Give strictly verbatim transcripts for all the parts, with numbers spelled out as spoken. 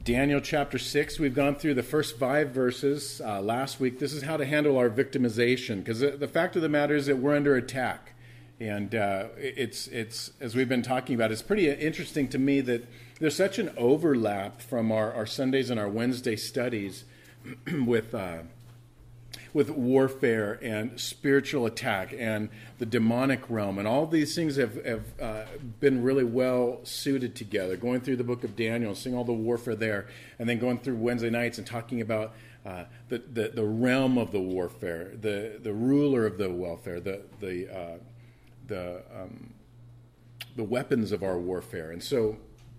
Daniel chapter six. We've gone through the first five verses uh, last week. This is how to handle our victimization, because the, the fact of the matter is that we're under attack. And uh, it's, it's as we've been talking about, it's pretty interesting to me that there's such an overlap from our, our Sundays and our Wednesday studies with uh, with warfare and spiritual attack and the demonic realm. And all these things have, have uh, been really well suited together. Going through the book of Daniel, seeing all the warfare there, and then going through Wednesday nights and talking about uh, the, the, the realm of the warfare, the, the ruler of the welfare, the the uh, the um, the weapons of our warfare. And so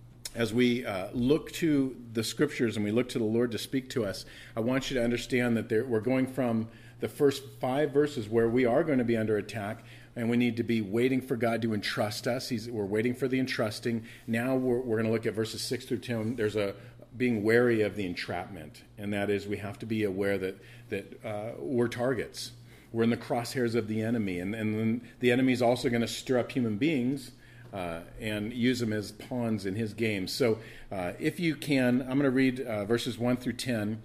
as we uh, look to the scriptures and we look to the Lord to speak to us, I want you to understand that there, we're going from the first five verses where we are going to be under attack, and we need to be waiting for God to entrust us. He's, we're waiting for the entrusting. Now we're, we're going to look at verses six through ten. There's a being wary of the entrapment, and that is we have to be aware that, that uh, we're targets. We're in the crosshairs of the enemy, and, and then the enemy is also going to stir up human beings Uh, and use them as pawns in his game. So uh, if you can, I'm going to read uh, verses one through ten,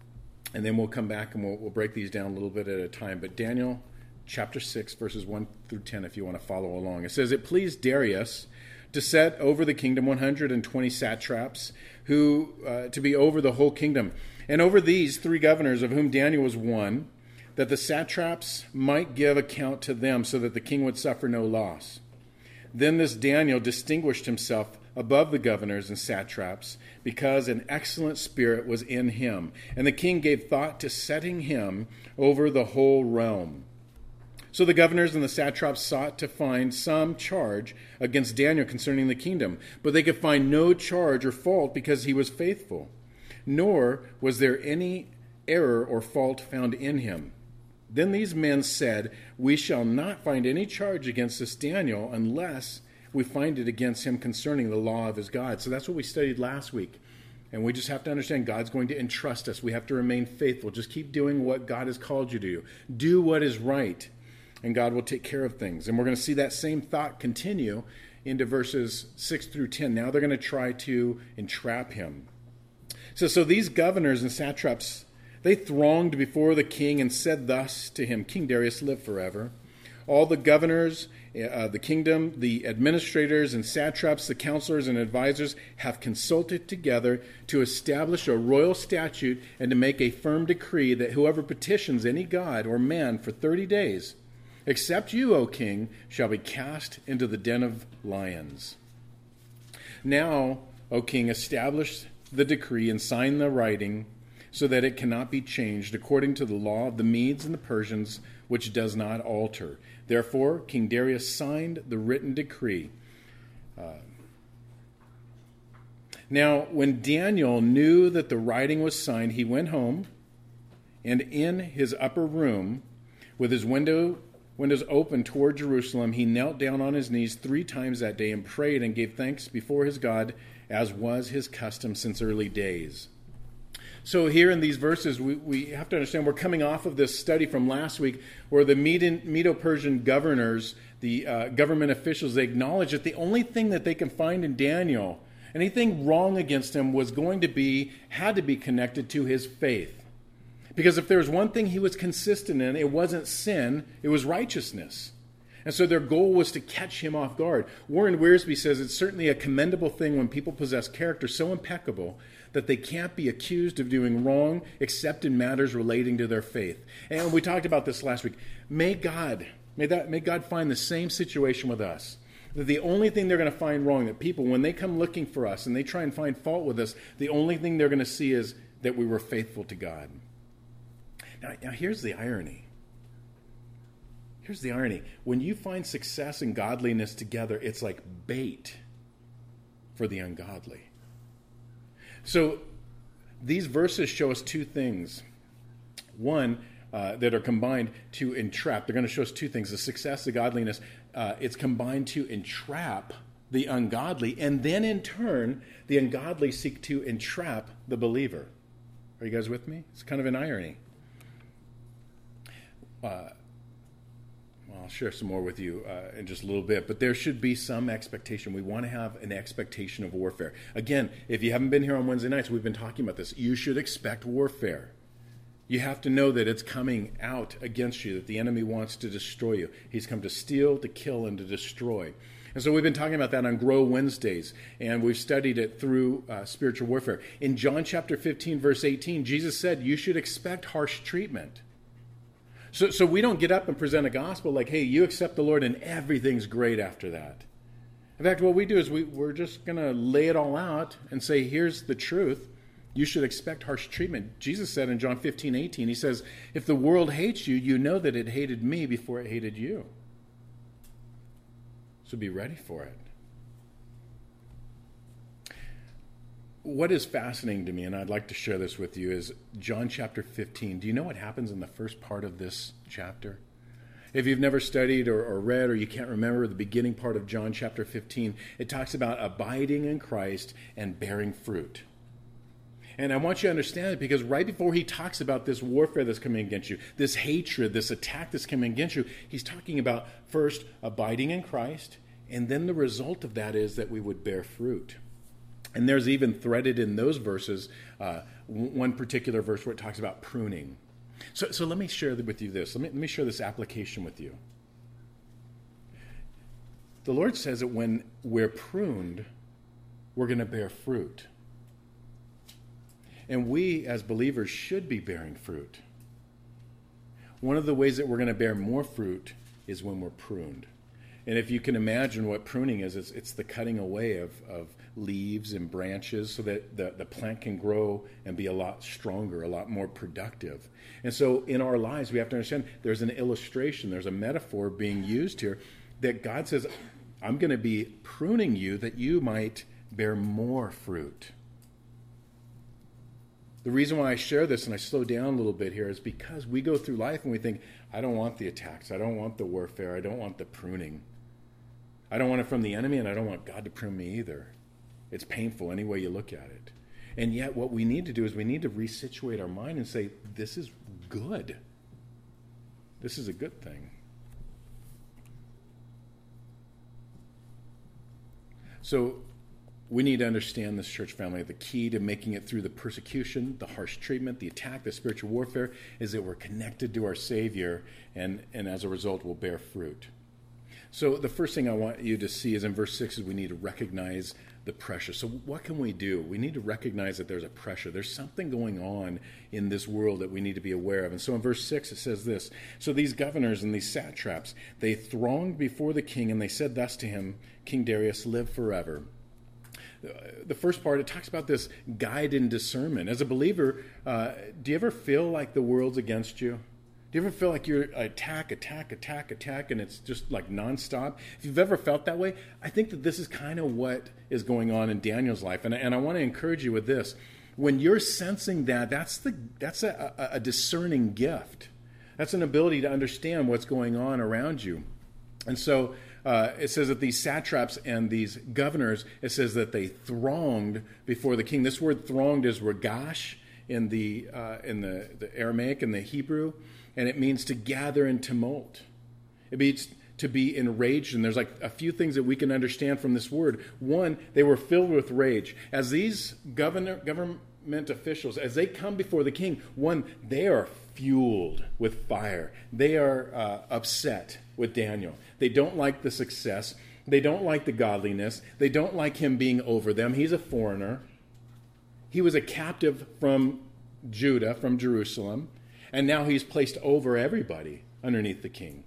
and then we'll come back and we'll, we'll break these down a little bit at a time. But Daniel chapter six, verses one through ten, if you want to follow along. It says, "It pleased Darius to set over the kingdom one hundred twenty satraps, who uh, to be over the whole kingdom, and over these three governors, of whom Daniel was one, that the satraps might give account to them, so that the king would suffer no loss. Then this Daniel distinguished himself above the governors and satraps, because an excellent spirit was in him, and the king gave thought to setting him over the whole realm. So the governors and the satraps sought to find some charge against Daniel concerning the kingdom, but they could find no charge or fault, because he was faithful, nor was there any error or fault found in him. Then these men said, 'We shall not find any charge against this Daniel unless we find it against him concerning the law of his God.'" So that's what we studied last week. And we just have to understand God's going to entrust us. We have to remain faithful. Just keep doing what God has called you to do. Do what is right, and God will take care of things. And we're going to see that same thought continue into verses six through ten. Now they're going to try to entrap him. So, so these governors and satraps, they thronged before the king and said thus to him, "King Darius, live forever. All the governors, uh, the kingdom, the administrators and satraps, the counselors and advisors have consulted together to establish a royal statute and to make a firm decree that whoever petitions any god or man for thirty days, except you, O king, shall be cast into the den of lions. Now, O king, establish the decree and sign the writing, so that it cannot be changed, according to the law of the Medes and the Persians, which does not alter." Therefore, King Darius signed the written decree. Uh, now, when Daniel knew that the writing was signed, he went home, and in his upper room, with his window windows open toward Jerusalem, he knelt down on his knees three times that day and prayed and gave thanks before his God, as was his custom since early days. So here in these verses, we, we have to understand we're coming off of this study from last week where the Medo-Persian governors, the uh, government officials, they acknowledge that the only thing that they can find in Daniel, anything wrong against him, was going to be, had to be connected to his faith. Because if there was one thing he was consistent in, it wasn't sin, it was righteousness. And so their goal was to catch him off guard. Warren Wiersbe says it's certainly a commendable thing when people possess character so impeccable that they can't be accused of doing wrong except in matters relating to their faith. And we talked about this last week. May God, may that, may God find the same situation with us. That the only thing they're going to find wrong, that people, when they come looking for us and they try and find fault with us, the only thing they're going to see is that we were faithful to God. Now, now here's the irony. Here's the irony. When you find success and godliness together, it's like bait for the ungodly. So these verses show us two things. One, uh, that are combined to entrap. They're going to show us two things. The success, the godliness, uh, it's combined to entrap the ungodly. And then in turn, the ungodly seek to entrap the believer. Are you guys with me? It's kind of an irony. Uh, well, I'll share some more with you uh, in just a little bit, but there should be some expectation. We want to have an expectation of warfare. Again, if you haven't been here on Wednesday nights, we've been talking about this. You should expect warfare. You have to know that it's coming out against you, that the enemy wants to destroy you. He's come to steal, to kill, and to destroy. And so we've been talking about that on Grow Wednesdays, and we've studied it through uh, spiritual warfare. In John chapter fifteen, verse eighteen, Jesus said, you should expect harsh treatment. So, so we don't get up and present a gospel like, hey, you accept the Lord and everything's great after that. In fact, what we do is we, we're just going to lay it all out and say, here's the truth. You should expect harsh treatment. Jesus said in John fifteen, eighteen, he says, if the world hates you, you know that it hated me before it hated you. So be ready for it. What is fascinating to me, and I'd like to share this with you, is John chapter fifteen. Do you know what happens in the first part of this chapter? If you've never studied or, or read, or you can't remember the beginning part of John chapter fifteen, it talks about abiding in Christ and bearing fruit. And I want you to understand it because right before he talks about this warfare that's coming against you, this hatred, this attack that's coming against you, he's talking about first abiding in Christ, and then the result of that is that we would bear fruit. And there's even threaded in those verses uh, one particular verse where it talks about pruning. So, so let me share with you this. Let me, let me share this application with you. The Lord says that when we're pruned, we're going to bear fruit. And we, as believers, should be bearing fruit. One of the ways that we're going to bear more fruit is when we're pruned. And if you can imagine what pruning is, it's, it's the cutting away of, of leaves and branches so that the, the plant can grow and be a lot stronger, a lot more productive. And so in our lives, we have to understand there's an illustration, there's a metaphor being used here that God says, I'm going to be pruning you that you might bear more fruit. The reason why I share this and I slow down a little bit here is because we go through life and we think, I don't want the attacks, I don't want the warfare, I don't want the pruning. I don't want it from the enemy and I don't want God to prune me either. It's painful any way you look at it. And yet what we need to do is we need to resituate our mind and say, this is good. This is a good thing. So we need to understand this, church family. The key to making it through the persecution, the harsh treatment, the attack, the spiritual warfare is that we're connected to our Savior, and, and as a result, we'll bear fruit. So the first thing I want you to see is in verse six is we need to recognize the pressure. So what can we do? We need to recognize that there's a pressure. There's something going on in this world that we need to be aware of. And so in verse six it says this, so these governors and these satraps, they thronged before the king, and they said thus to him, King Darius, live forever. The first part, it talks about this guide and discernment. As a believer, uh, do you ever feel like the world's against you? Do you ever feel like you're attack, attack, attack, attack, and it's just like nonstop? If you've ever felt that way, I think that this is kind of what is going on in Daniel's life. And, and I want to encourage you with this. When you're sensing that, that's, the, that's a, a, a discerning gift. That's an ability to understand what's going on around you. And so uh, it says that these satraps and these governors, it says that they thronged before the king. This word thronged is ragash in the uh, in the, the Aramaic and the Hebrew, and it means to gather in tumult. It means to be enraged, and there's like a few things that we can understand from this word. One, they were filled with rage. As these governor, government officials, as they come before the king, one, they are fueled with fire. They are uh, upset with Daniel. They don't like the success. They don't like the godliness. They don't like him being over them. He's a foreigner. He was a captive from Judah, from Jerusalem, and now he's placed over everybody underneath the king.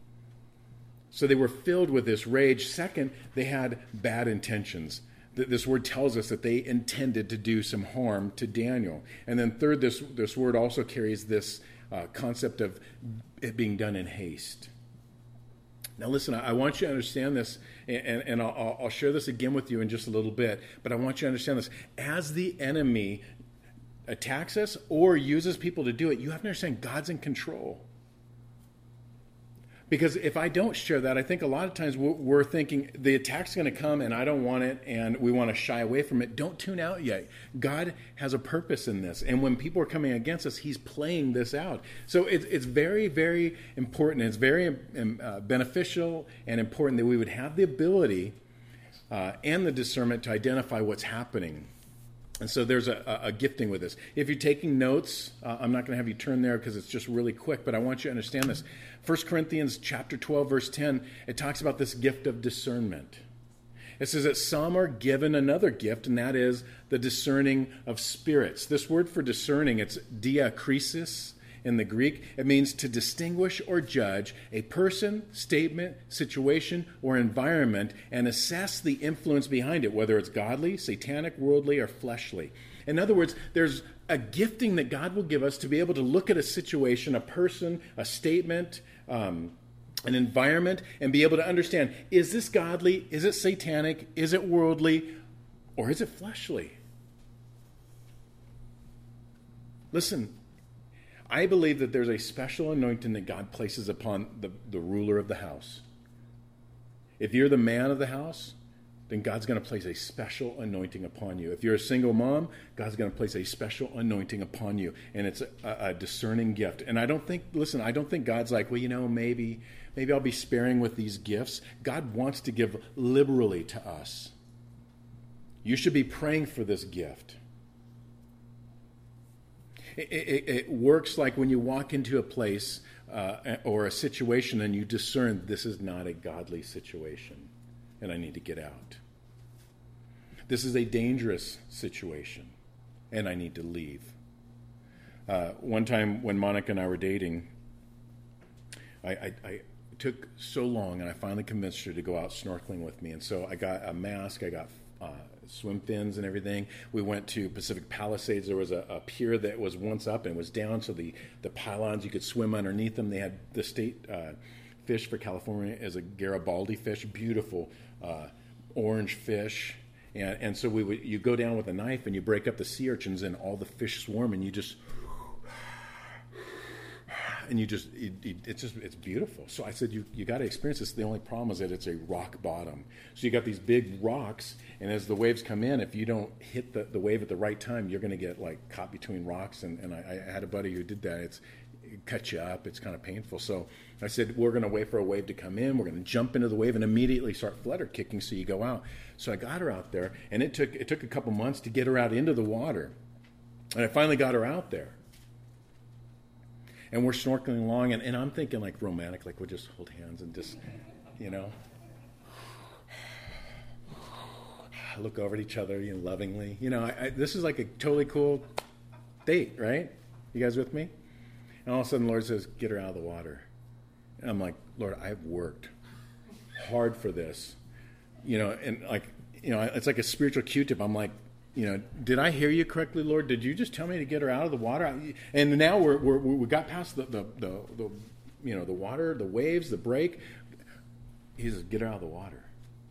So they were filled with this rage. Second, they had bad intentions. This word tells us that they intended to do some harm to Daniel. And then third, this, this word also carries this uh, concept of it being done in haste. Now listen, I want you to understand this, and, and I'll, I'll share this again with you in just a little bit, but I want you to understand this. As the enemy attacks us or uses people to do it, you have to understand God's in control. Because if I don't share that, I think a lot of times we're, we're thinking the attack's going to come and I don't want it and we want to shy away from it. Don't tune out yet. God has a purpose in this. And when people are coming against us, he's playing this out. So it's, it's very, very important. It's very um, uh, beneficial and important that we would have the ability uh, and the discernment to identify what's happening. And so there's a, a gifting with this. If you're taking notes, uh, I'm not going to have you turn there because it's just really quick, but I want you to understand this. First Corinthians chapter twelve, verse ten, it talks about this gift of discernment. It says that some are given another gift, and that is the discerning of spirits. This word for discerning, it's diakrisis in the Greek. It means to distinguish or judge a person, statement, situation, or environment and assess the influence behind it, whether it's godly, satanic, worldly, or fleshly. In other words, there's a gifting that God will give us to be able to look at a situation, a person, a statement, um, an environment, and be able to understand, is this godly, is it satanic, is it worldly, or is it fleshly? Listen, I believe that there's a special anointing that God places upon the, the ruler of the house. If you're the man of the house, then God's going to place a special anointing upon you. If you're a single mom, God's going to place a special anointing upon you. And it's a, a discerning gift. And I don't think, listen, I don't think God's like, well, you know, maybe, maybe I'll be sparing with these gifts. God wants to give liberally to us. You should be praying for this gift. It, it, it works like when you walk into a place uh, or a situation and you discern this is not a godly situation and I need to get out. This is a dangerous situation and I need to leave. Uh, one time when Monica and I were dating, I, I, I took so long and I finally convinced her to go out snorkeling with me. And so I got a mask, I got uh, swim fins and everything. We went to Pacific Palisades. There was a, a pier that was once up and was down, so the, the pylons, you could swim underneath them. They had the state uh, fish for California is a Garibaldi fish, beautiful uh, orange fish. And, and so we would, you go down with a knife and you break up the sea urchins and all the fish swarm and you just... And you just, it, it, it's just, it's beautiful. So I said, you you got to experience this. The only problem is that it's a rock bottom. So you got these big rocks, and as the waves come in, if you don't hit the, the wave at the right time, you're going to get like caught between rocks. And, and I, I had a buddy who did that. It's, it cuts you up. It's kind of painful. So I said, we're going to wait for a wave to come in. We're going to jump into the wave and immediately start flutter kicking so you go out. So I got her out there, and it took it took a couple months to get her out into the water. And I finally got her out there. And we're snorkeling along, and, and I'm thinking like romantic, like we'll just hold hands and just, you know, look over at each other, you know, lovingly. You know, I, I, this is like a totally cool date, right? You guys with me? And all of a sudden the Lord says, get her out of the water. And I'm like, Lord, I've worked hard for this. You know, and like, you know, it's like a spiritual Q-tip. I'm like, you know, did I hear you correctly, Lord? Did you just tell me to get her out of the water? And now we're, we're we got past the, the, the, the, you know, the water, the waves, the break. He says, get her out of the water.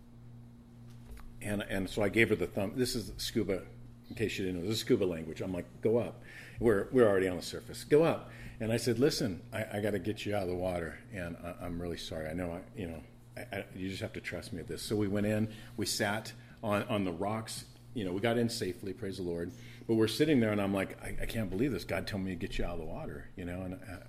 And and so I gave her the thumb. This is scuba, in case you didn't know. This is scuba language. I'm like, go up. We're we're already on the surface. Go up. And I said, listen, I, I got to get you out of the water, and I, I'm really sorry. I know, I, you know, I, I, you just have to trust me at this. So we went in. We sat on on the rocks. You know, we got in safely, praise the Lord. But we're sitting there, and I'm like, I, I can't believe this. God told me to get you out of the water, you know. And I,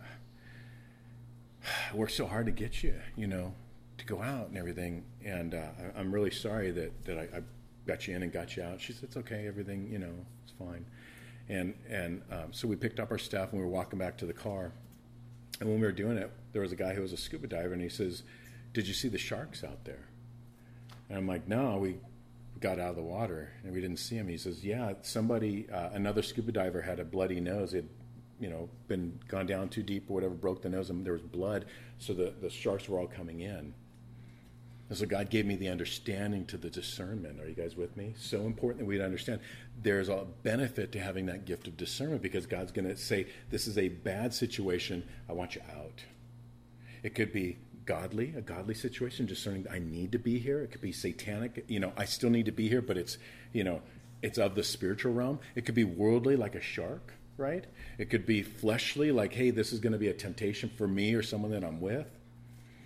I worked so hard to get you, you know, to go out and everything. And uh, I, I'm really sorry that, that I, I got you in and got you out. She said, it's okay, everything, you know, it's fine. And and um, so we picked up our stuff, and we were walking back to the car. And when we were doing it, there was a guy who was a scuba diver, and he says, did you see the sharks out there? And I'm like, no, we... got out of the water and we didn't see him. He says, yeah, somebody, uh, another scuba diver had a bloody nose. It, you know, been gone down too deep or whatever, broke the nose, and there was blood. So the, the sharks were all coming in. And so God gave me the understanding to the discernment. Are you guys with me? So important that we'd understand there's a benefit to having that gift of discernment, because God's going to say, this is a bad situation. I want you out. It could be godly, a godly situation, discerning I need to be here. It could be satanic, you know, I still need to be here, but it's, you know, it's of the spiritual realm. It could be worldly, like a shark, right? It could be fleshly, like, hey, this is going to be a temptation for me or someone that I'm with.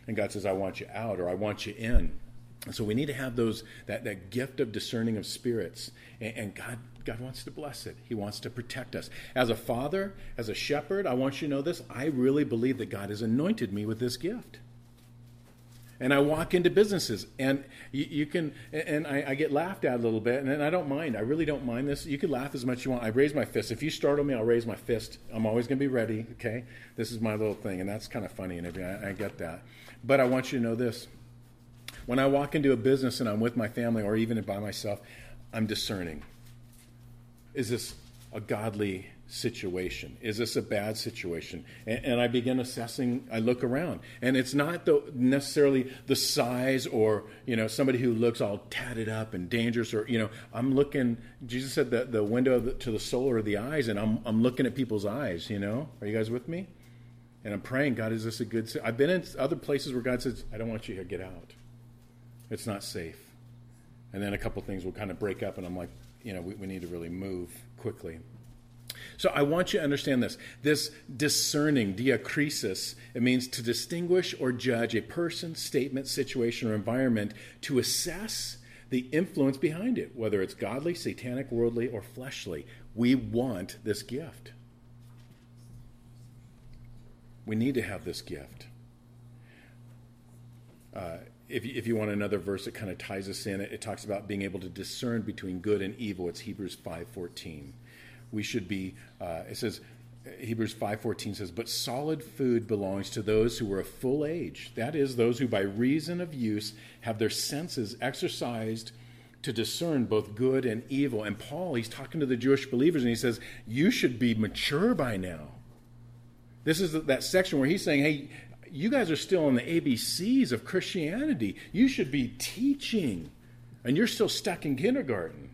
And God says, I want you out, or I want you in. And so we need to have those that, that gift of discerning of spirits. And, and God God wants to bless it. He wants to protect us. As a father, as a shepherd, I want you to know this. I really believe that God has anointed me with this gift. And I walk into businesses, and you, you can, and I, I get laughed at a little bit, and I don't mind. I really don't mind this. You can laugh as much as you want. I raise my fist. If you startle me, I'll raise my fist. I'm always going to be ready, okay? This is my little thing, and that's kind of funny and everything. I, I get that. But I want you to know this. When I walk into a business and I'm with my family or even by myself, I'm discerning. Is this a godly situation? Is this a bad situation? And, and I begin assessing, I look around. And it's not the, necessarily the size or, you know, somebody who looks all tatted up and dangerous or, you know, I'm looking, Jesus said that the window of the, to the soul are the eyes, and I'm, I'm looking at people's eyes, you know? Are you guys with me? And I'm praying, God, is this a good, I've been in other places where God says, I don't want you here, get out. It's not safe. And then a couple things will kind of break up, and I'm like, you know, we, we need to really move quickly. So I want you to understand this. This discerning, diakrisis, it means to distinguish or judge a person, statement, situation, or environment to assess the influence behind it, whether it's godly, satanic, worldly, or fleshly. We want this gift. We need to have this gift. Uh, If you, if you want another verse that kind of ties us in, it, it talks about being able to discern between good and evil. It's Hebrews five fourteen. We should be, uh, it says, Hebrews five fourteen says, but solid food belongs to those who are of full age. That is, those who by reason of use have their senses exercised to discern both good and evil. And Paul, he's talking to the Jewish believers, and he says, you should be mature by now. This is that section where he's saying, hey, you guys are still in the A B Cs of Christianity. You should be teaching, and you're still stuck in kindergarten.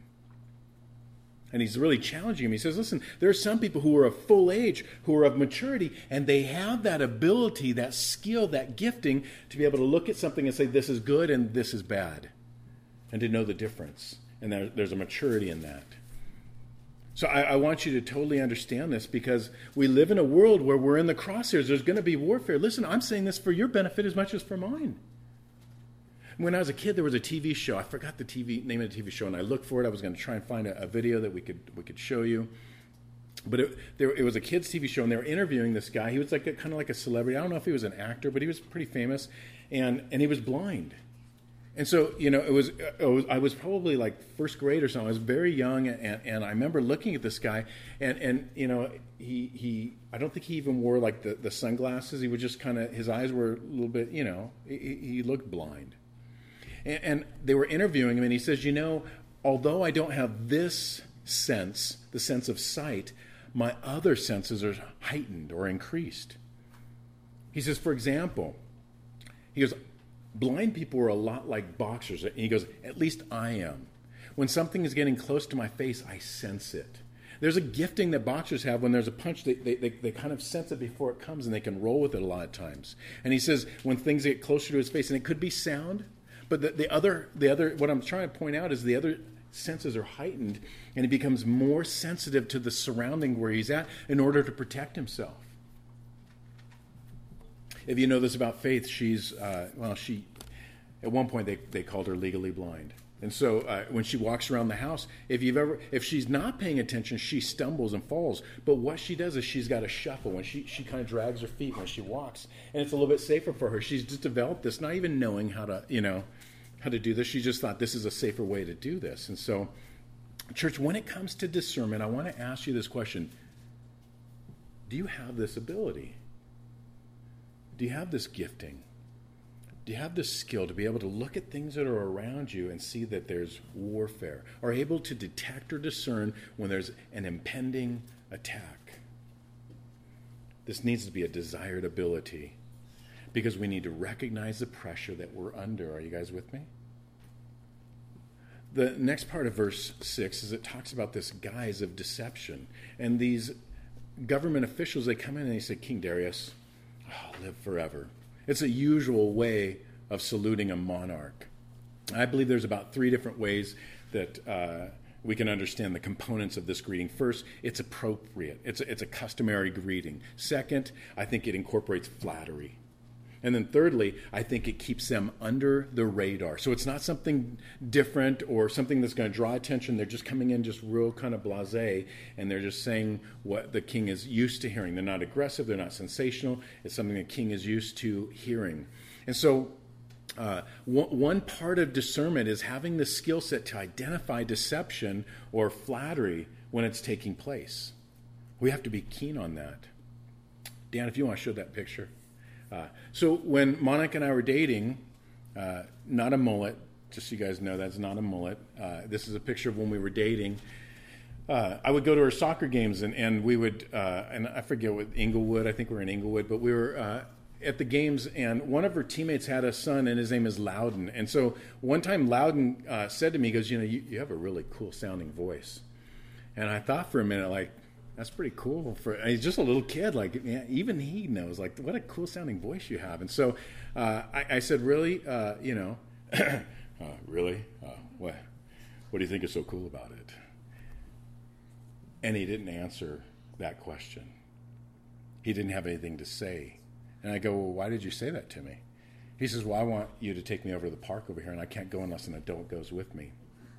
And he's really challenging him. He says, listen, there are some people who are of full age, who are of maturity, and they have that ability, that skill, that gifting to be able to look at something and say, this is good and this is bad, and to know the difference. And there, there's a maturity in that. So I, I want you to totally understand this, because we live in a world where we're in the crosshairs. There's going to be warfare. Listen, I'm saying this for your benefit as much as for mine. When I was a kid, there was a T V show. I forgot the T V name of the T V show, and I looked for it. I was going to try and find a, a video that we could we could show you. But it, there, it was a kids' T V show, and they were interviewing this guy. He was like a, kind of like a celebrity. I don't know if he was an actor, but he was pretty famous, and and he was blind. And so, you know, it was, it was, I was probably like first grade or something. I was very young, and, and I remember looking at this guy, and, and you know, he, he, I don't think he even wore like the, the sunglasses. He was just kind of, his eyes were a little bit, you know, he, he looked blind. And, and they were interviewing him, and he says, you know, although I don't have this sense, the sense of sight, my other senses are heightened or increased. He says, for example, he goes, blind people are a lot like boxers. And he goes, at least I am. When something is getting close to my face, I sense it. There's a gifting that boxers have. When there's a punch, they, they, they, they kind of sense it before it comes, and they can roll with it a lot of times. And he says when things get closer to his face, and it could be sound, but the, the other, the other, what I'm trying to point out is the other senses are heightened, and he becomes more sensitive to the surrounding where he's at in order to protect himself. If you know this about Faith, she's, uh, well, she, at one point they, they called her legally blind. And so uh, when she walks around the house, if you've ever, if she's not paying attention, she stumbles and falls. But what she does is she's got a shuffle, and she, she kind of drags her feet when she walks. And it's a little bit safer for her. She's just developed this, not even knowing how to, you know, how to do this. She just thought this is a safer way to do this. And so, church, when it comes to discernment, I want to ask you this question. Do you have this ability? Do you have this gifting? Do you have this skill to be able to look at things that are around you and see that there's warfare? Or able to detect or discern when there's an impending attack? This needs to be a desired ability, because we need to recognize the pressure that we're under. Are you guys with me? The next part of verse six is it talks about this guise of deception. And these government officials, they come in and they say, King Darius, oh, live forever. It's a usual way of saluting a monarch. I believe there's about three different ways that uh, we can understand the components of this greeting. First, it's appropriate. It's a, it's a customary greeting. Second, I think it incorporates flattery. And then thirdly, I think it keeps them under the radar. So it's not something different or something that's going to draw attention. They're just coming in just real kind of blasé, and they're just saying what the king is used to hearing. They're not aggressive. They're not sensational. It's something the king is used to hearing. And so uh, one, one part of discernment is having the skill set to identify deception or flattery when it's taking place. We have to be keen on that. Dan, if you want to show that picture. Uh, so when Monica and I were dating, uh, not a mullet, just so you guys know, that's not a mullet. Uh, this is a picture of when we were dating. Uh, I would go to her soccer games, and, and we would, uh, and I forget what, Inglewood, I think we were in Inglewood, but we were uh, at the games, and one of her teammates had a son, and his name is Loudon. And so one time Loudon uh, said to me, he goes, you know, you, you have a really cool sounding voice. And I thought for a minute, like, that's pretty cool. For he's just a little kid. Like, yeah, even he knows, like, what a cool sounding voice you have. And so uh, I, I said, really, uh, you know, uh, really, uh, what, what do you think is so cool about it? And he didn't answer that question. He didn't have anything to say. And I go, well, why did you say that to me? He says, well, I want you to take me over to the park over here, and I can't go unless an adult goes with me.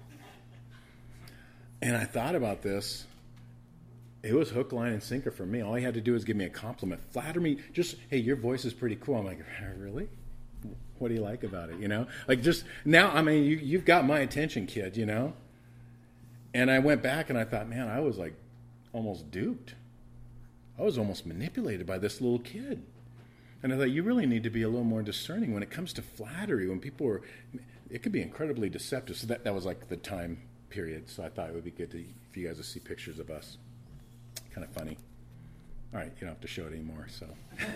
And I thought about this. It was hook, line, and sinker for me. All he had to do was give me a compliment, flatter me. Just, hey, your voice is pretty cool. I'm like, really? What do you like about it? You know, like just now. I mean, you, you've got my attention, kid. You know. And I went back and I thought, man, I was like almost duped. I was almost manipulated by this little kid. And I thought, you really need to be a little more discerning when it comes to flattery. When people are, it could be incredibly deceptive. So that that was like the time period. So I thought it would be good to, for you guys to see pictures of us. Kind of funny. All right, you don't have to show it anymore. So,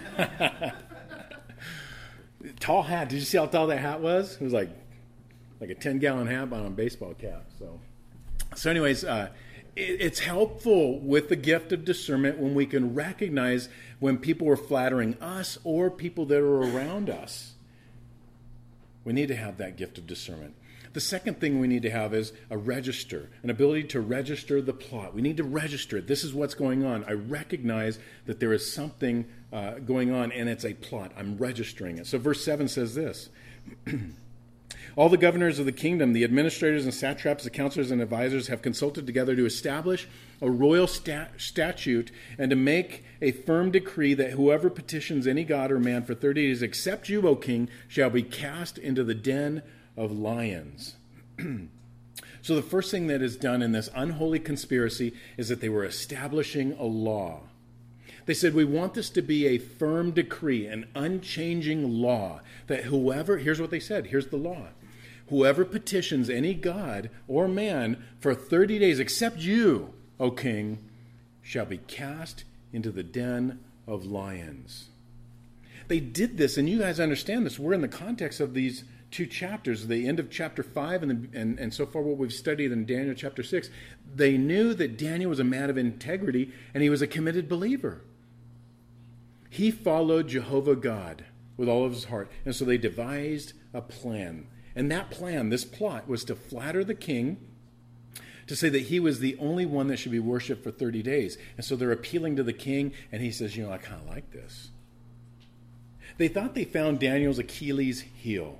tall hat. Did you see how tall that hat was? It was like like a ten gallon hat on a baseball cap. So, so anyways, uh, it, it's helpful with the gift of discernment when we can recognize when people are flattering us or people that are around us. We need to have that gift of discernment. The second thing we need to have is a register, an ability to register the plot. We need to register it. This is what's going on. I recognize that there is something uh, going on, and it's a plot. I'm registering it. So verse seven says this. All the governors of the kingdom, the administrators and satraps, the counselors and advisors have consulted together to establish a royal stat- statute and to make a firm decree that whoever petitions any god or man for thirty days, except you, O king, shall be cast into the den of lions. So the first thing that is done in this unholy conspiracy is that they were establishing a law. They said, we want this to be a firm decree, an unchanging law, that whoever, here's what they said, here's the law. Whoever petitions any god or man for thirty days, except you, O king, shall be cast into the den of lions. They did this, and you guys understand this. We're in the context of these two chapters, the end of chapter five and, the, and, and so far what we've studied in Daniel chapter six. They knew that Daniel was a man of integrity, and he was a committed believer. He followed Jehovah God with all of his heart, and so they devised a plan. And that plan, this plot, was to flatter the king, to say that he was the only one that should be worshipped for thirty days. And so they're appealing to the king, and he says, you know, I kind of like this. They thought they found Daniel's Achilles heel.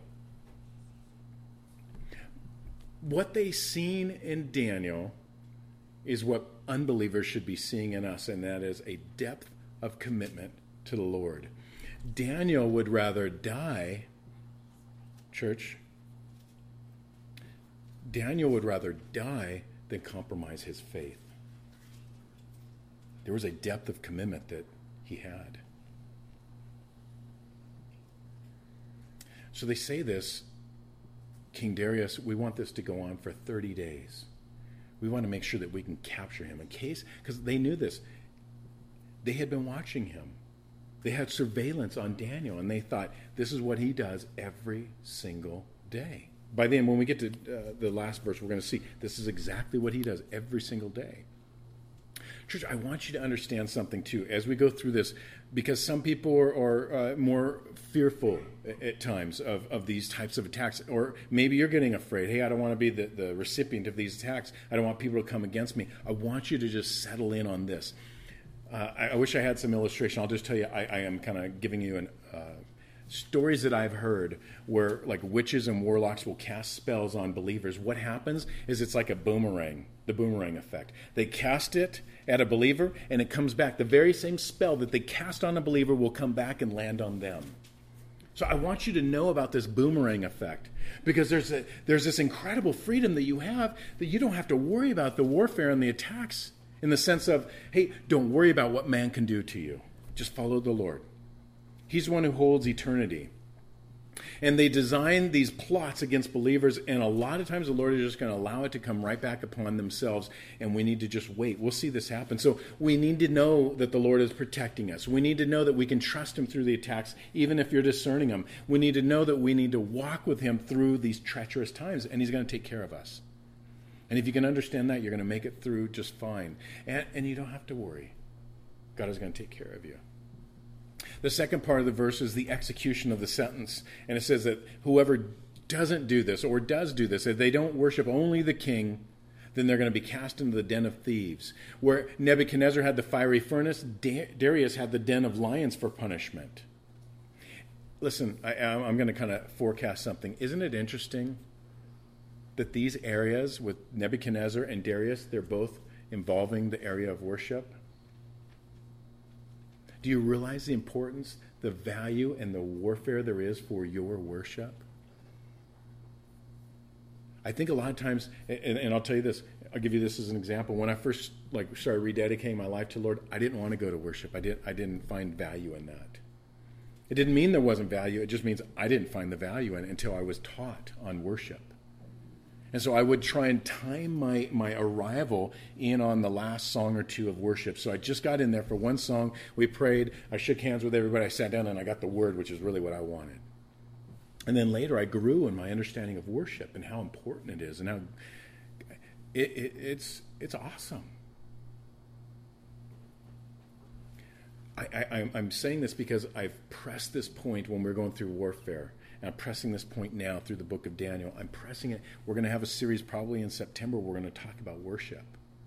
What they seen in Daniel is what unbelievers should be seeing in us, and that is a depth of commitment to the Lord. Daniel would rather die, church, Daniel would rather die than compromise his faith. There was a depth of commitment that he had. So they say this, King Darius, we want this to go on for thirty days. We want to make sure that we can capture him in case, because they knew this. They had been watching him. They had surveillance on Daniel, and they thought, this is what he does every single day. By then, when we get to uh, the last verse, we're going to see this is exactly what he does every single day. Church, I want you to understand something, too, as we go through this, because some people are, are uh, more fearful at, at times of, of these types of attacks, or maybe you're getting afraid. Hey, I don't want to be the, the recipient of these attacks. I don't want people to come against me. I want you to just settle in on this. Uh, I, I wish I had some illustration. I'll just tell you, I, I am kind of giving you an, uh, stories that I've heard where like witches and warlocks will cast spells on believers, what happens is it's like a boomerang, the boomerang effect. They cast it at a believer and it comes back. The very same spell that they cast on a believer will come back and land on them. So I want you to know about this boomerang effect, because there's a, there's this incredible freedom that you have that you don't have to worry about the warfare and the attacks, in the sense of, hey, don't worry about what man can do to you. Just follow the Lord. He's the one who holds eternity. And they design these plots against believers, and a lot of times the Lord is just going to allow it to come right back upon themselves, and we need to just wait. We'll see this happen. So we need to know that the Lord is protecting us. We need to know that we can trust him through the attacks, even if you're discerning them. We need to know that we need to walk with him through these treacherous times, and he's going to take care of us. And if you can understand that, you're going to make it through just fine. And, and you don't have to worry. God is going to take care of you. The second part of the verse is the execution of the sentence. And it says that whoever doesn't do this or does do this, if they don't worship only the king, then they're going to be cast into the den of thieves. Where Nebuchadnezzar had the fiery furnace, Darius had the den of lions for punishment. Listen, I, I'm going to kind of forecast something. Isn't it interesting that these areas with Nebuchadnezzar and Darius, they're both involving the area of worship? Do you realize the importance, the value, and the warfare there is for your worship? I think a lot of times, and, and I'll tell you this, I'll give you this as an example. When I first like started rededicating my life to the Lord, I didn't want to go to worship. I didn't, I didn't find value in that. It didn't mean there wasn't value. It just means I didn't find the value in it until I was taught on worship. And so I would try and time my, my arrival in on the last song or two of worship. So I just got in there for one song. We prayed. I shook hands with everybody. I sat down and I got the word, which is really what I wanted. And then later I grew in my understanding of worship and how important it is and how it, it, it's it's awesome. I, I, I'm saying this because I've pressed this point when we're going through warfare. And I'm pressing this point now through the book of Daniel. I'm pressing it. We're going to have a series probably in September. We're going to talk about worship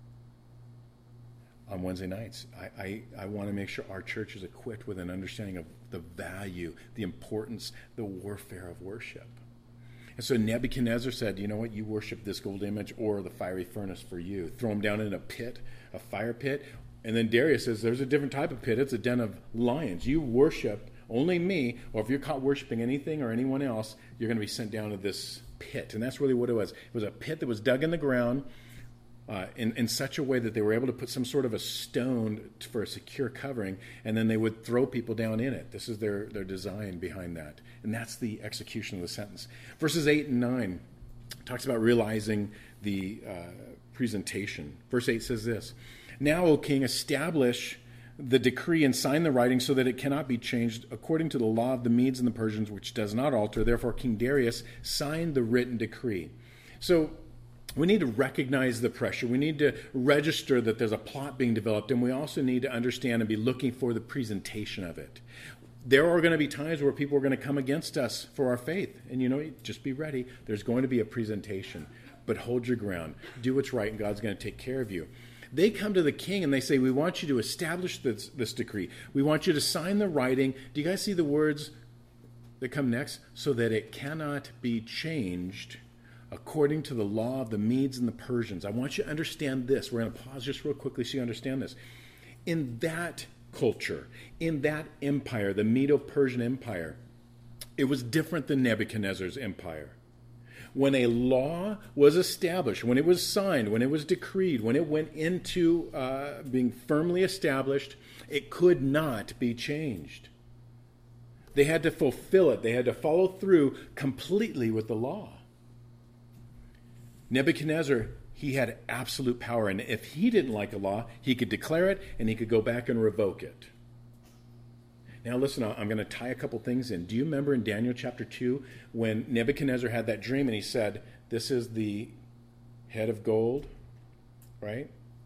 on Wednesday nights. I, I, I want to make sure our church is equipped with an understanding of the value, the importance, the warfare of worship. And so Nebuchadnezzar said, you know what, you worship this gold image or the fiery furnace for you. Throw them down in a pit, a fire pit. And then Darius says, there's a different type of pit. It's a den of lions. You worship only me, or if you're caught worshiping anything or anyone else, you're going to be sent down to this pit. And that's really what it was. It was a pit that was dug in the ground uh, in, in such a way that they were able to put some sort of a stone for a secure covering, and then they would throw people down in it. This is their, their design behind that. And that's the execution of the sentence. Verses eight and nine talks about realizing the uh, presentation. Verse eight says this, "Now, O king, establish the decree and sign the writing so that it cannot be changed according to the law of the Medes and the Persians, which does not alter. Therefore, King Darius signed the written decree." So we need to recognize the pressure. We need to register that there's a plot being developed, and we also need to understand and be looking for the presentation of it. There are going to be times where people are going to come against us for our faith. And, you know, just be ready. There's going to be a presentation. But hold your ground. Do what's right, and God's going to take care of you. They come to the king and they say, we want you to establish this, this decree. We want you to sign the writing. Do you guys see the words that come next? So that it cannot be changed according to the law of the Medes and the Persians. I want you to understand this. We're going to pause just real quickly so you understand this. In that culture, in that empire, the Medo-Persian Empire, it was different than Nebuchadnezzar's empire. When a law was established, when it was signed, when it was decreed, when it went into uh, being firmly established, it could not be changed. They had to fulfill it. They had to follow through completely with the law. Nebuchadnezzar, he had absolute power, and if he didn't like a law, he could declare it, and he could go back and revoke it. Now listen, I'm going to tie a couple things in. Do you remember in Daniel chapter two when Nebuchadnezzar had that dream and he said, this is the head of gold, right?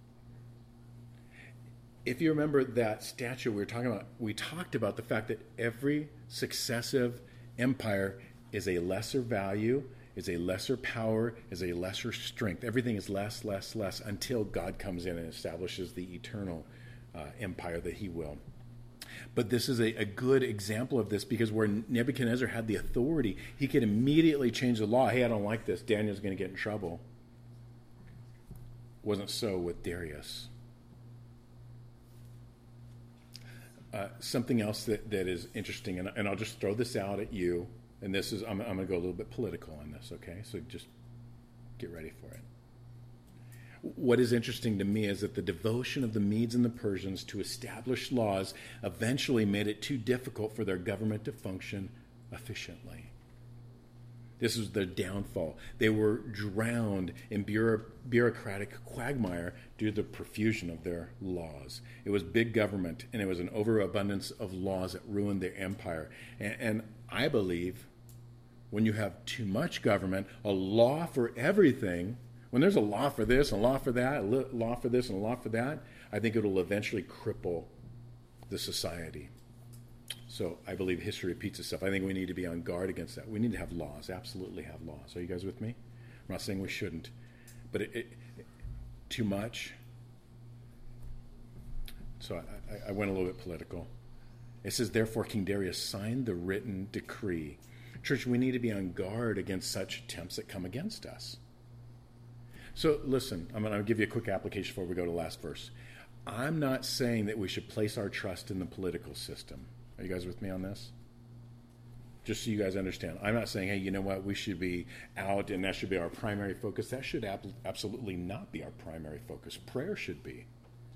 If you remember that statue we were talking about, we talked about the fact that every successive empire is a lesser value, is a lesser power, is a lesser strength. Everything is less, less, less until God comes in and establishes the eternal uh, empire that he will. But this is a, a good example of this, because where Nebuchadnezzar had the authority, he could immediately change the law. Hey, I don't like this. Daniel's going to get in trouble. Wasn't so with Darius. Uh, something else that, that is interesting, and, and I'll just throw this out at you, and this is, I'm, I'm going to go a little bit political on this, okay? So just get ready for it. What is interesting to me is that the devotion of the Medes and the Persians to establish laws eventually made it too difficult for their government to function efficiently. This was their downfall. They were drowned in bureau- bureaucratic quagmire due to the profusion of their laws. It was big government, and it was an overabundance of laws that ruined their empire. And, and I believe when you have too much government, a law for everything, when there's a law for this, a law for that, a law for this, and a law for that, I think it'll eventually cripple the society. So I believe history repeats itself. I think we need to be on guard against that. We need to have laws, absolutely have laws. Are you guys with me? I'm not saying we shouldn't, but it, it, it, too much. So I, I went a little bit political. It says, therefore, King Darius signed the written decree. Church, we need to be on guard against such attempts that come against us. So listen, I'm going to give you a quick application before we go to the last verse. I'm not saying that we should place our trust in the political system. Are you guys with me on this? Just so you guys understand. I'm not saying, hey, you know what, we should be out and that should be our primary focus. That should ab- absolutely not be our primary focus. Prayer should be.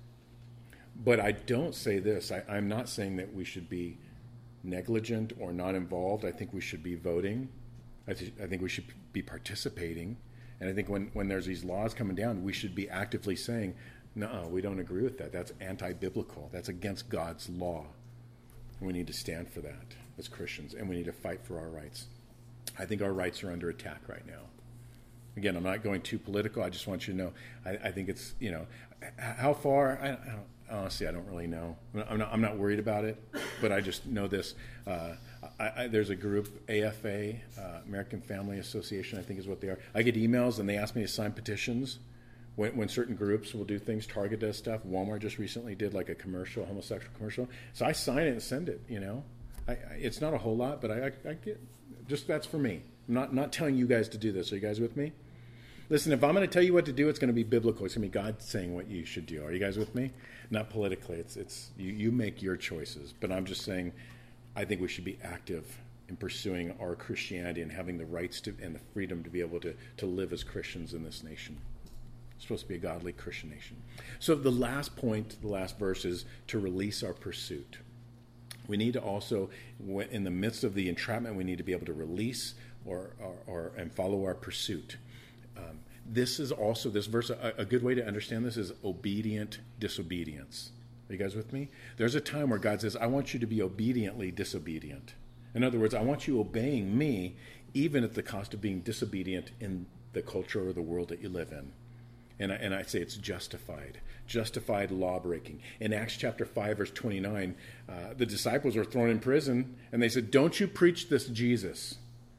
But I don't say this. I, I'm not saying that we should be negligent or not involved. I think we should be voting. I, th- I think we should be participating. And I think when, when there's these laws coming down, we should be actively saying, no, we don't agree with that. That's anti-biblical. That's against God's law. And we need to stand for that as Christians, and we need to fight for our rights. I think our rights are under attack right now. Again, I'm not going too political. I just want you to know, I, I think it's, you know, how far, I, I don't, honestly, I don't really know. I'm not, I'm not worried about it, but I just know this. Uh, I, I, there's a group, A F A, uh, American Family Association, I think is what they are. I get emails, and they ask me to sign petitions when, when certain groups will do things. Target does stuff. Walmart just recently did like a commercial, homosexual commercial. So I sign it and send it, you know. I, I, it's not a whole lot, but I, I, I get, just that's for me. I'm not, not telling you guys to do this. Are you guys with me? Listen, if I'm going to tell you what to do, it's going to be biblical. It's going to be God saying what you should do. Are you guys with me? Not politically. It's it's you, you make your choices. But I'm just saying, I think we should be active in pursuing our Christianity and having the rights to and the freedom to be able to, to live as Christians in this nation. It's supposed to be a godly Christian nation. So the last point, the last verse is to release our pursuit. We need to also, in the midst of the entrapment, we need to be able to release or, or, or and follow our pursuit. Um, this is also, this verse, a, a good way to understand this is obedient disobedience. Are you guys with me? There's a time where God says, I want you to be obediently disobedient. In other words, I want you obeying me even at the cost of being disobedient in the culture or the world that you live in. And I, and I say it's justified. Justified law-breaking. In Acts chapter five, verse twenty-nine, uh, the disciples were thrown in prison, and they said, don't you preach this Jesus.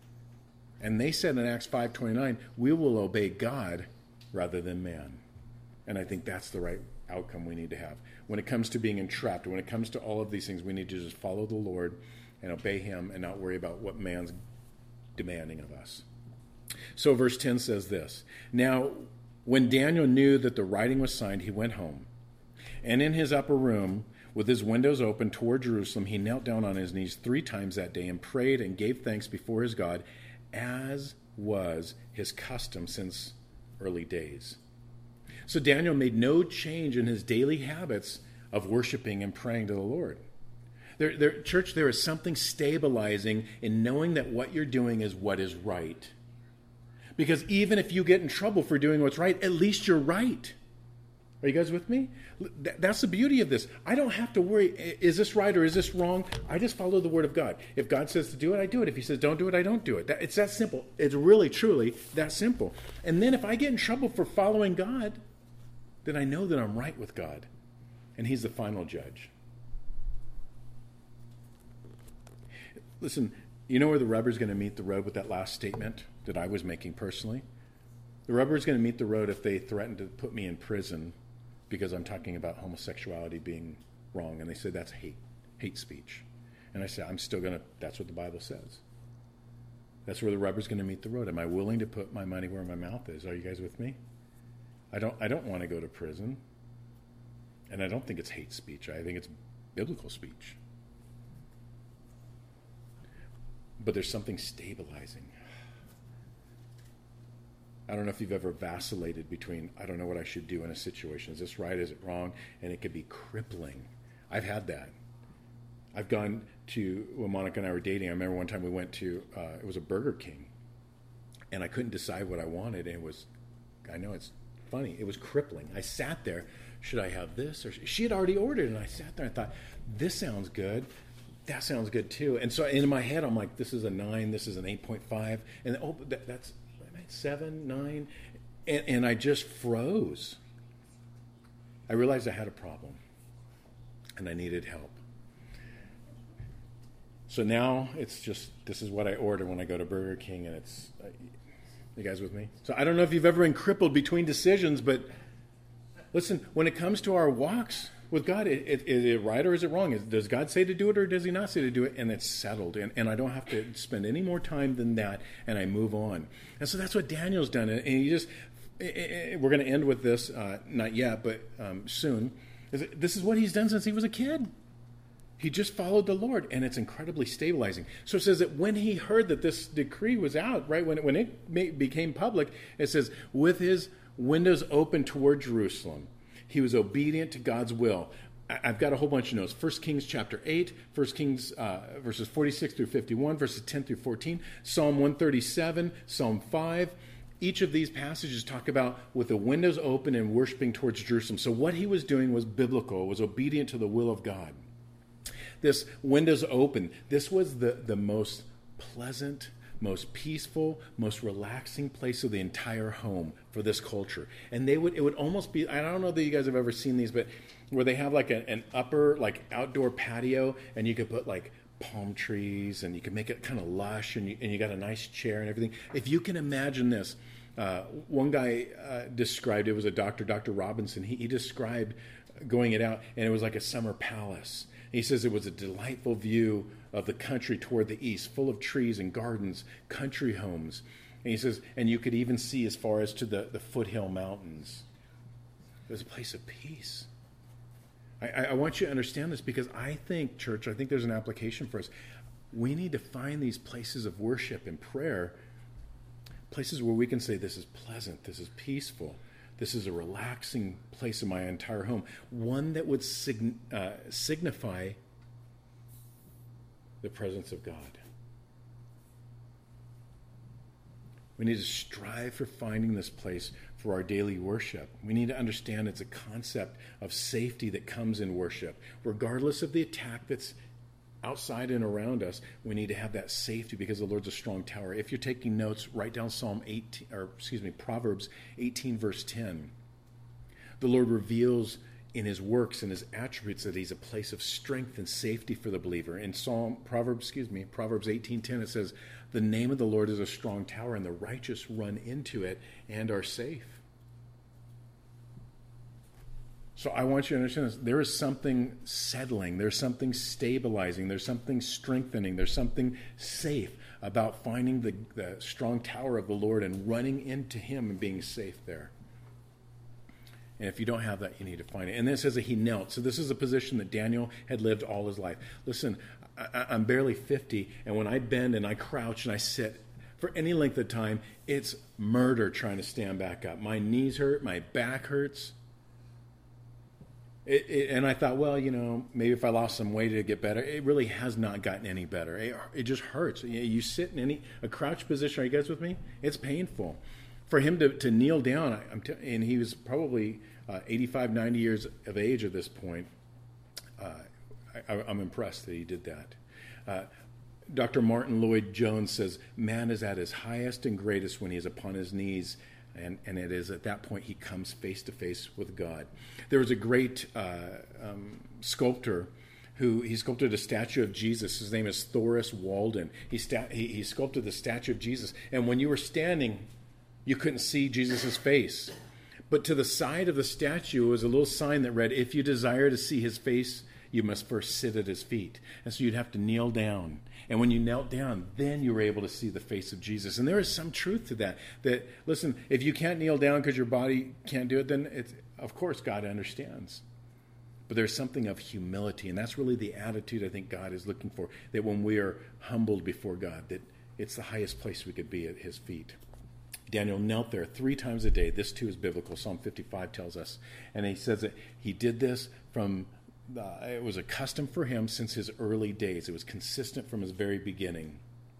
And they said in Acts five twenty-nine, we will obey God rather than man. And I think that's the right outcome we need to have. When it comes to being entrapped, when it comes to all of these things, we need to just follow the Lord and obey him and not worry about what man's demanding of us. So verse ten says this, now when Daniel knew that the writing was signed, he went home. And in his upper room, with his windows open toward Jerusalem, he knelt down on his knees three times that day and prayed and gave thanks before his God, as was his custom since early days. So Daniel made no change in his daily habits of worshiping and praying to the Lord. There, there, church, there is something stabilizing in knowing that what you're doing is what is right. Because even if you get in trouble for doing what's right, at least you're right. Are you guys with me? That's the beauty of this. I don't have to worry, is this right or is this wrong? I just follow the word of God. If God says to do it, I do it. If he says don't do it, I don't do it. It's that simple. It's really, truly that simple. And then if I get in trouble for following God, then I know that I'm right with God. And he's the final judge. Listen, you know where the rubber's going to meet the road with that last statement that I was making personally? The rubber's going to meet the road if they threaten to put me in prison because I'm talking about homosexuality being wrong. And they said that's hate, hate speech. And I said, I'm still going to, that's what the Bible says. That's where the rubber's going to meet the road. Am I willing to put my money where my mouth is? Are you guys with me? I don't I don't want to go to prison. And I don't think it's hate speech. I think it's biblical speech. But there's something stabilizing. I don't know if you've ever vacillated between, I don't know what I should do in a situation. Is this right? Is it wrong? And it could be crippling. I've had that. I've gone to, when Monica and I were dating, I remember one time we went to, uh, it was a Burger King. And I couldn't decide what I wanted. And it was, I know it's funny, it was crippling. I sat there, should I have this? Or she had already ordered, and I sat there and thought, this sounds good. That sounds good too. And so in my head, I'm like, this is a nine, this is an eight point five. And oh, that, that's seven, nine. And, and I just froze. I realized I had a problem. And I needed help. So now it's just, this is what I order when I go to Burger King, and it's, uh, you guys with me? So I don't know if you've ever been crippled between decisions, but listen, when it comes to our walks with God, it, it, is it right or is it wrong? Is, does God say to do it or does he not say to do it? And it's settled, and, and I don't have to spend any more time than that, and I move on. And so that's what Daniel's done, and he just, we're going to end with this, uh, not yet, but um, soon. This is what he's done since he was a kid. He just followed the Lord, and it's incredibly stabilizing. So it says that when he heard that this decree was out, right, when it, when it became public, it says, with his windows open toward Jerusalem, he was obedient to God's will. I've got a whole bunch of notes. First Kings chapter eight, First Kings uh, verses forty-six through fifty-one, verses ten through fourteen, Psalm one thirty-seven, Psalm five. Each of these passages talk about with the windows open and worshiping towards Jerusalem. So what he was doing was biblical, was obedient to the will of God. This windows open, this was the, the most pleasant, most peaceful, most relaxing place of the entire home for this culture. And they would, it would almost be, I don't know that you guys have ever seen these, but where they have like a, an upper, like outdoor patio, and you could put like palm trees, and you can make it kind of lush, and you, and you got a nice chair and everything. If you can imagine this, uh, one guy uh, described, it was a doctor, Doctor Robinson, he, he described going it out, and it was like a summer palace. He says it was a delightful view of the country toward the east, full of trees and gardens, country homes. And he says, and you could even see as far as to the, the foothill mountains. It was a place of peace. I, I want you to understand this, because I think, church, I think there's an application for us. We need to find these places of worship and prayer, places where we can say, this is pleasant, this is peaceful. This is a relaxing place in my entire home. One that would sign, uh, signify the presence of God. We need to strive for finding this place for our daily worship. We need to understand it's a concept of safety that comes in worship. Regardless of the attack that's outside and around us, we need to have that safety because the Lord's a strong tower. If you're taking notes, write down Psalm eighteen, or excuse me, Proverbs eighteen, verse ten. The Lord reveals in his works and his attributes that he's a place of strength and safety for the believer. In Psalm Proverbs, excuse me, Proverbs eighteen ten, it says, "The name of the Lord is a strong tower, and the righteous run into it and are safe." So I want you to understand this. There is something settling. There's something stabilizing. There's something strengthening. There's something safe about finding the, the strong tower of the Lord and running into him and being safe there. And if you don't have that, you need to find it. And then it says that he knelt. So this is a position that Daniel had lived all his life. Listen, I, I'm barely fifty, and when I bend and I crouch and I sit for any length of time, it's murder trying to stand back up. My knees hurt. My back hurts. It, it, and I thought, well, you know, maybe if I lost some weight, it'd get better. It really has not gotten any better. It, it just hurts. You, you sit in any a crouch position. Are you guys with me? It's painful. For him to, to kneel down, I, I'm t- and he was probably uh, eighty-five, ninety years of age at this point. Uh, I, I'm impressed that he did that. Uh, Doctor Martin Lloyd-Jones says, man is at his highest and greatest when he is upon his knees. And, and it is at that point he comes face to face with God. There was a great uh, um, sculptor who he sculpted a statue of Jesus. His name is Thoris Walden. He, sta- he, he sculpted the statue of Jesus. And when you were standing, you couldn't see Jesus' face. But to the side of the statue was a little sign that read, "If you desire to see his face, you must first sit at his feet. And so you'd have to kneel down. And when you knelt down, then you were able to see the face of Jesus. And there is some truth to that. That, listen, if you can't kneel down because your body can't do it, then it's, of course God understands. But there's something of humility, and that's really the attitude I think God is looking for, that when we are humbled before God, that it's the highest place we could be, at his feet. Daniel knelt there three times a day. This too is biblical. Psalm fifty-five tells us. And he says that he did this from, uh, it was a custom for him since his early days. It was consistent from his very beginning.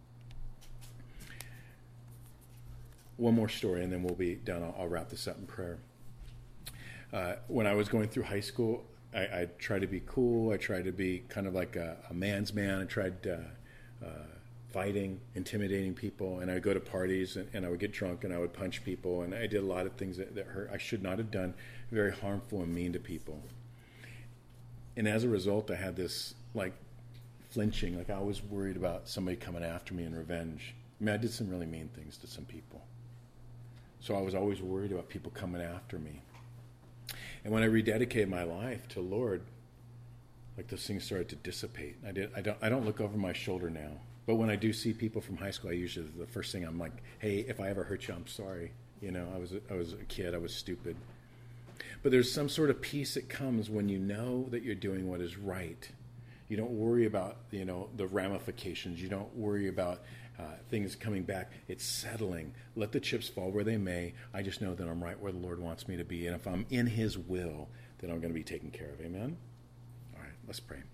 One more story, and then we'll be done. I'll, I'll wrap this up in prayer. Uh, when I was going through high school, I, I tried to be cool. I tried to be kind of like a, a man's man. I tried uh, uh, fighting, intimidating people, and I would go to parties and, and I would get drunk and I would punch people, and I did a lot of things that, that hurt. I should not have done, very harmful and mean to people. And as a result, I had this like flinching, like I was worried about somebody coming after me in revenge. I mean, I did some really mean things to some people. So I was always worried about people coming after me. And when I rededicated my life to the Lord, like those things started to dissipate. I did. I don't. I don't look over my shoulder now. But when I do see people from high school, I usually the first thing I'm like, "Hey, if I ever hurt you, I'm sorry. You know, I was. A, I was a kid. I was stupid." But there's some sort of peace that comes when you know that you're doing what is right. You don't worry about, you know, the ramifications. You don't worry about uh, things coming back. It's settling. Let the chips fall where they may. I just know that I'm right where the Lord wants me to be. And if I'm in his will, then I'm going to be taken care of. Amen? All right, let's pray.